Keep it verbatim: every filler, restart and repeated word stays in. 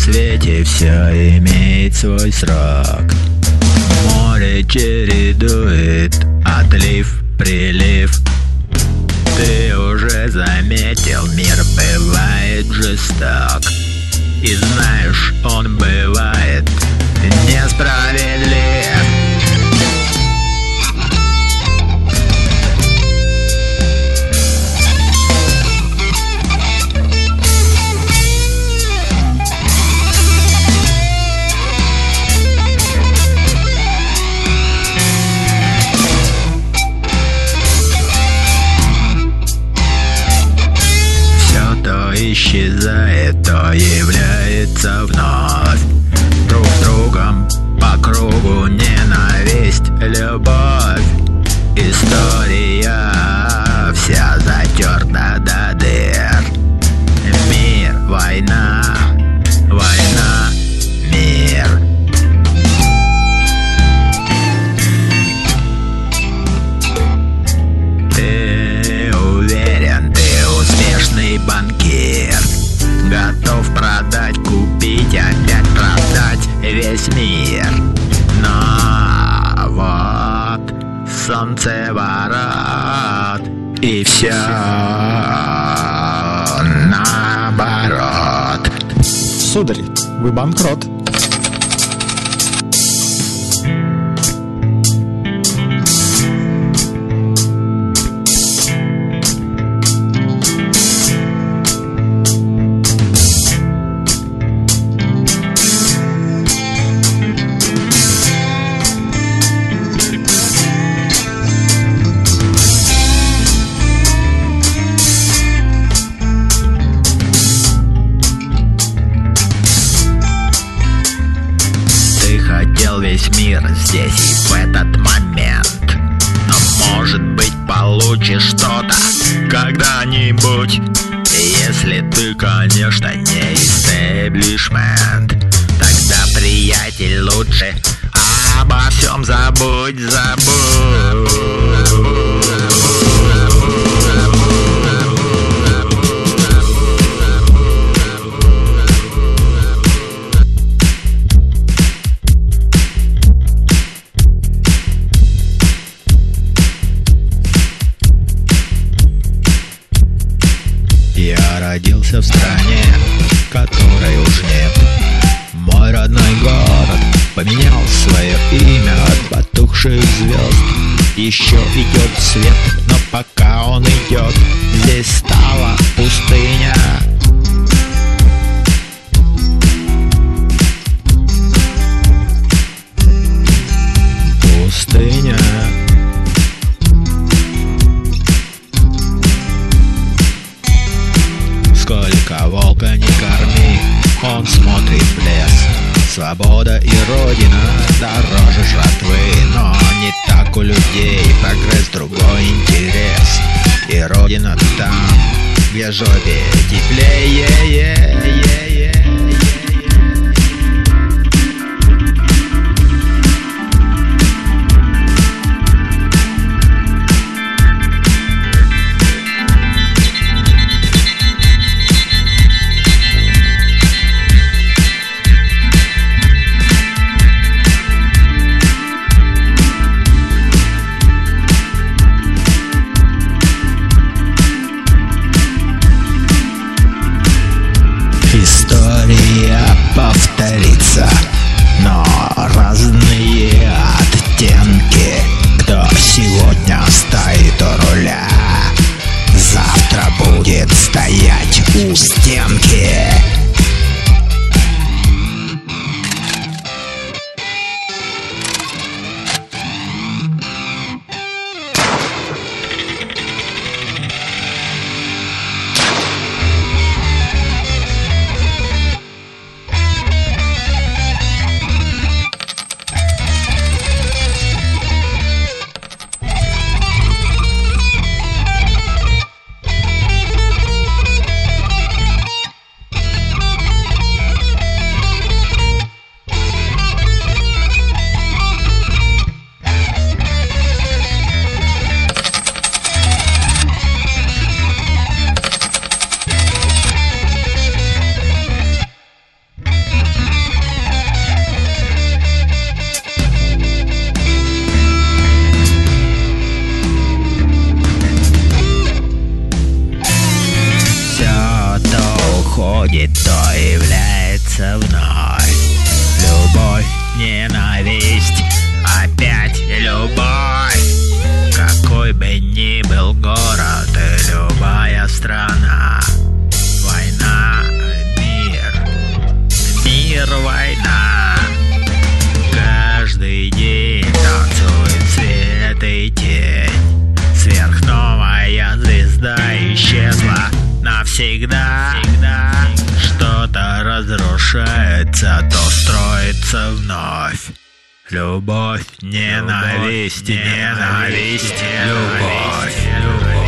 свете все имеет свой срок. Море чередует отлив, прилив. Ты уже заметил, мир бывает жесток. И знаешь, он бывает несправедлив. Исчезает, то является вновь. Друг с другом по кругу ненависть, любовь. История вся затерта до дыр. Мир, война, война, мир. Ты уверен, ты успешный банкир, готов продать, купить, опять продать весь мир. Но вот солнцеворот, и все наоборот. Сударь, вы банкрот. Весь мир здесь и в этот момент, но может быть получишь что-то когда-нибудь, если ты, конечно, не истеблишмент. Тогда, приятель, лучше обо всем забудь, забудь. Я родился в стране, которой уж нет. Мой родной город поменял свое имя от потухших звезд. Еще идет свет, но пока он идет, здесь стала пустыня. Пустыня. Сколько волка не корми, он смотрит в лес. Свобода и родина дороже жратвы, но не так у людей, прогресс другой интерес. И родина там, где жопе теплее. ненависть, опять любовь. Какой бы ни был город и любая страна, война, мир, мир, война. Каждый день танцует свет и тень. Сверхновая звезда исчезла навсегда. Что-то разрушается, то строится вновь. Любовь, ненависть, ненависть, любовь.